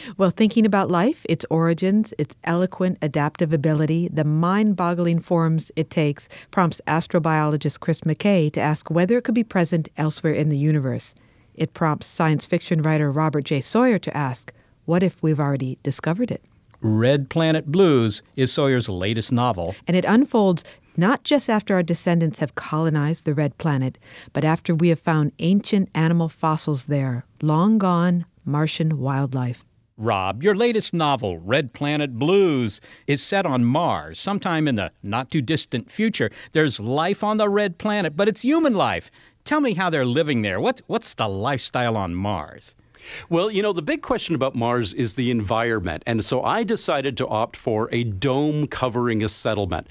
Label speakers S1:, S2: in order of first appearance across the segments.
S1: Well, thinking about life, its origins, its eloquent adaptive ability, the mind-boggling forms it takes, prompts astrobiologist Chris McKay to ask whether it could be present elsewhere in the universe. It prompts science fiction writer Robert J. Sawyer to ask, what if we've already discovered it?
S2: Red Planet Blues is Sawyer's latest novel.
S1: And it unfolds not just after our descendants have colonized the red planet, but after we have found ancient animal fossils there, long gone Martian wildlife.
S2: Rob, your latest novel, Red Planet Blues, is set on Mars, sometime in the not-too-distant future. There's life on the red planet, but it's human life. Tell me how they're living there. What's the lifestyle on Mars?
S3: Well, the big question about Mars is the environment. And so I decided to opt for a dome covering a settlement.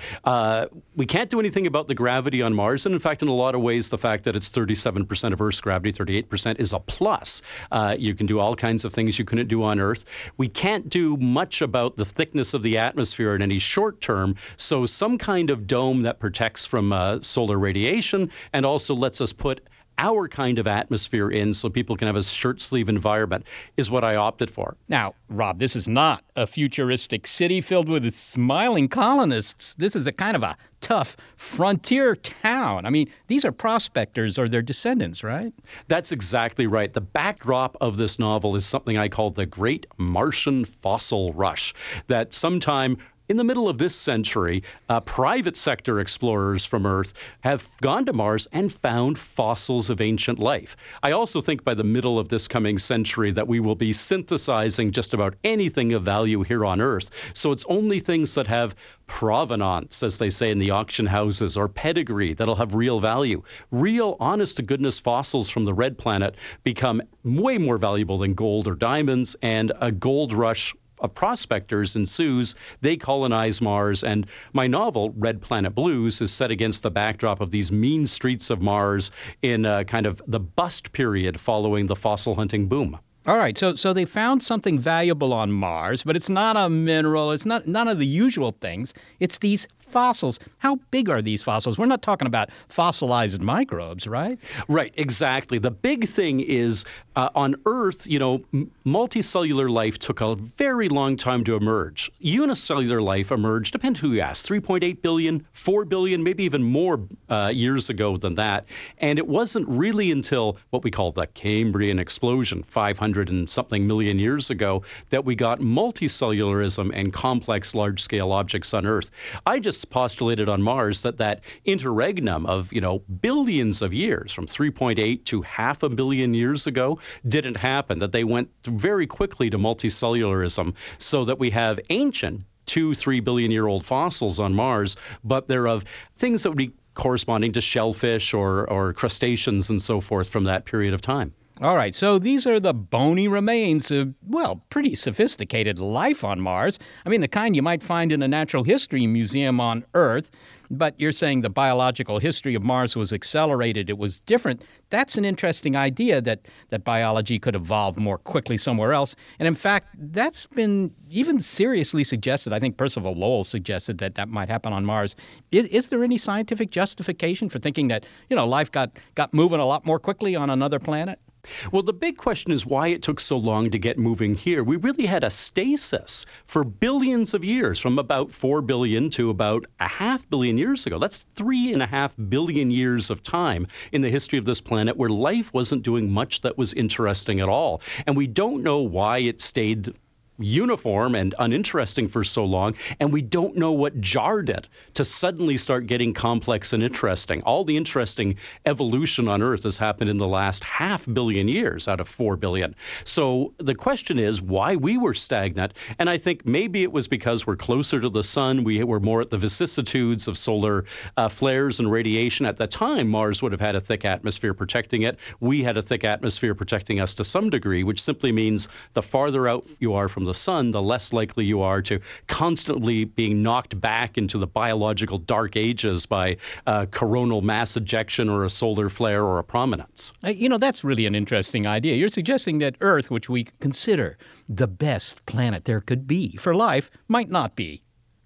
S3: We can't do anything about the gravity on Mars. And in fact, in a lot of ways, the fact that it's 37% of Earth's gravity, 38% is a plus. You can do all kinds of things you couldn't do on Earth. We can't do much about the thickness of the atmosphere in any short term. So some kind of dome that protects from solar radiation and also lets us put our kind of atmosphere in so people can have a shirt-sleeve environment is what I opted for.
S2: Now, Rob, this is not a futuristic city filled with smiling colonists. This is a kind of a tough frontier town. I mean, these are prospectors or their descendants, right?
S3: That's exactly right. The backdrop of this novel is something I call the Great Martian Fossil Rush, that sometime in the middle of this century, private sector explorers from Earth have gone to Mars and found fossils of ancient life. I also think by the middle of this coming century that we will be synthesizing just about anything of value here on Earth. So it's only things that have provenance, as they say in the auction houses, or pedigree that'll have real value. Real, honest-to-goodness fossils from the red planet become way more valuable than gold or diamonds, and a gold rush of prospectors ensues. They colonize Mars, and my novel, Red Planet Blues, is set against the backdrop of these mean streets of Mars in kind of the bust period following the fossil hunting boom.
S2: All right, so they found something valuable on Mars, but it's not a mineral, it's not none of the usual things. It's these fossils. How big are these fossils? We're not talking about fossilized microbes, right?
S3: Right, exactly. The big thing is on Earth, multicellular life took a very long time to emerge. Unicellular life emerged, depends who you ask, 3.8 billion, 4 billion, maybe even more years ago than that. And it wasn't really until what we call the Cambrian explosion, 500 and something million years ago, that we got multicellularism and complex large-scale objects on Earth. I just postulated on Mars that interregnum of, billions of years, from 3.8 to 500 million years ago, didn't happen, that they went very quickly to multicellularism, so that we have ancient 2-3 billion year old fossils on Mars, but they're of things that would be corresponding to shellfish or crustaceans and so forth from that period of time.
S2: All right, so these are the bony remains of, pretty sophisticated life on Mars. I mean, the kind you might find in a natural history museum on Earth. But you're saying the biological history of Mars was accelerated. It was different. That's an interesting idea that biology could evolve more quickly somewhere else. And in fact, that's been even seriously suggested. I think Percival Lowell suggested that might happen on Mars. Is there any scientific justification for thinking that, life got moving a lot more quickly on another planet?
S3: Well, the big question is why it took so long to get moving here. We really had a stasis for billions of years, from about 4 billion to about 500 million years ago. That's 3.5 billion years of time in the history of this planet where life wasn't doing much that was interesting at all. And we don't know why it stayed uniform and uninteresting for so long, and we don't know what jarred it to suddenly start getting complex and interesting. All the interesting evolution on Earth has happened in the last 500 million years out of 4 billion. So the question is why we were stagnant, and I think maybe it was because we're closer to the sun, we were more at the vicissitudes of solar flares and radiation. At the time, Mars would have had a thick atmosphere protecting it. We had a thick atmosphere protecting us to some degree, which simply means the farther out you are from the sun, the less likely you are to constantly being knocked back into the biological dark ages by coronal mass ejection or a solar flare or a prominence.
S2: That's really an interesting idea. You're suggesting that Earth, which we consider the best planet there could be for life, might not be.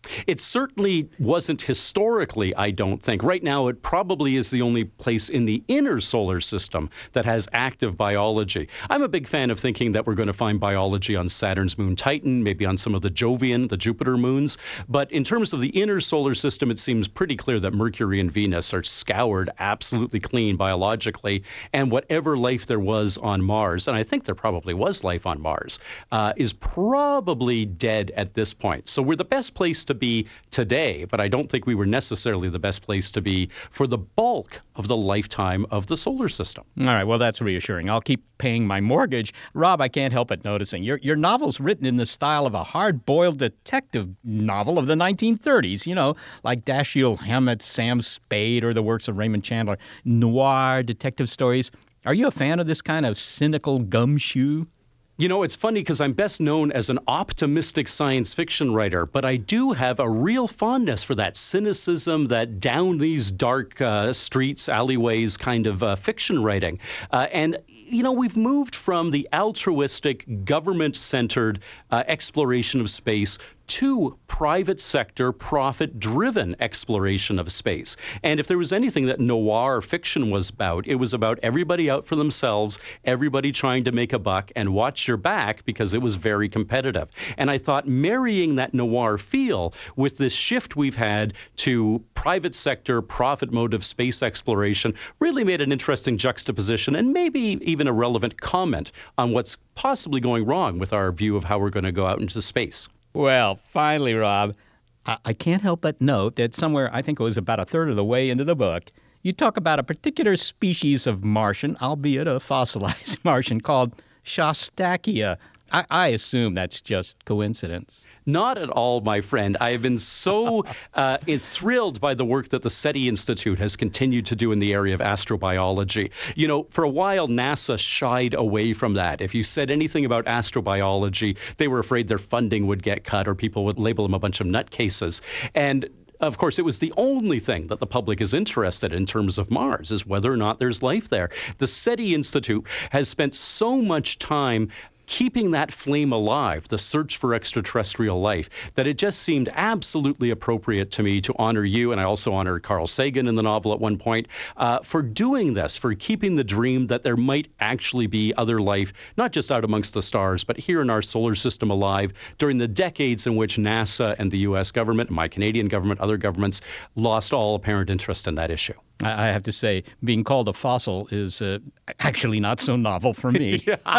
S3: It certainly wasn't historically, I don't think. Right now, it probably is the only place in the inner solar system that has active biology. I'm a big fan of thinking that we're going to find biology on Saturn's moon Titan, maybe on some of the Jovian, the Jupiter moons. But in terms of the inner solar system, it seems pretty clear that Mercury and Venus are scoured absolutely clean biologically. And whatever life there was on Mars, and I think there probably was life on Mars, is probably dead at this point. So we're the best place to be today, but I don't think we were necessarily the best place to be for the bulk of the lifetime of the solar system.
S2: All right, well, that's reassuring. I'll keep paying my mortgage. Rob, I can't help but noticing your novel's written in the style of a hard-boiled detective novel of the 1930s, like Dashiell Hammett's Sam Spade or the works of Raymond Chandler. Noir detective stories. Are you a fan of this kind of cynical gumshoe?
S3: It's funny because I'm best known as an optimistic science fiction writer, but I do have a real fondness for that cynicism, that down these dark streets, alleyways kind of fiction writing. And we've moved from the altruistic, government-centered exploration of space to private sector, profit-driven exploration of space. And if there was anything that noir fiction was about, it was about everybody out for themselves, everybody trying to make a buck, and watch your back because it was very competitive. And I thought marrying that noir feel with this shift we've had to private sector, profit motive space exploration really made an interesting juxtaposition and maybe even a relevant comment on what's possibly going wrong with our view of how we're going to go out into space.
S2: Well, finally, Rob, I can't help but note that somewhere, I think it was about a third of the way into the book, you talk about a particular species of Martian, albeit a fossilized Martian, called Shostakya. I assume that's just coincidence.
S3: Not at all, my friend. I have been so thrilled by the work that the SETI Institute has continued to do in the area of astrobiology. For a while, NASA shied away from that. If you said anything about astrobiology, they were afraid their funding would get cut or people would label them a bunch of nutcases. And of course, it was the only thing that the public is interested in terms of Mars, is whether or not there's life there. The SETI Institute has spent so much time keeping that flame alive, the search for extraterrestrial life, that it just seemed absolutely appropriate to me to honor you, and I also honor Carl Sagan in the novel at one point, for doing this, for keeping the dream that there might actually be other life, not just out amongst the stars, but here in our solar system alive during the decades in which NASA and the U.S. government, my Canadian government, other governments, lost all apparent interest in that issue.
S2: I have to say, being called a fossil is actually not so novel for me.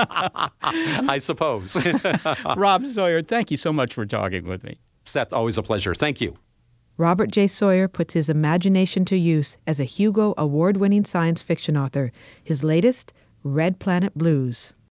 S3: I suppose.
S2: Rob Sawyer, thank you so much for talking with me.
S3: Seth, always a pleasure. Thank you.
S1: Robert J. Sawyer puts his imagination to use as a Hugo Award-winning science fiction author. His latest, Red Planet Blues.